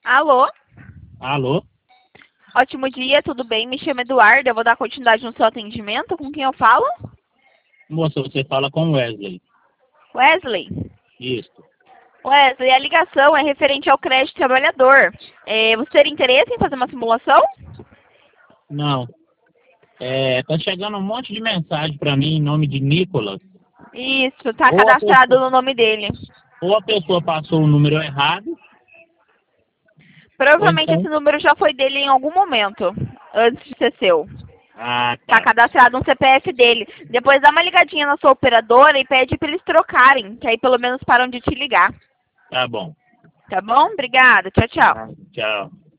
Alô? Alô? Ótimo dia, tudo bem? Me chamo Eduardo, eu vou dar continuidade no seu atendimento. Com quem eu falo? Moça, você fala com Wesley. Wesley. Isso. Wesley, a ligação é referente ao crédito trabalhador. Você teria interesse em fazer uma simulação? Não. Tá chegando um monte de mensagem para mim em nome de Nicolas. Isso, tá Ou a cadastrado pessoa, no nome dele. ou a pessoa passou o número errado, ou Provavelmente então... esse número já foi dele em algum momento, antes de ser seu. Ah, Tá tá. cadastrado no CPF dele. Depois dá uma ligadinha na sua operadora e pede pra eles trocarem, que aí pelo menos param de te ligar. Tá bom. Tá bom? Obrigada. Tchau, tchau. Tchau.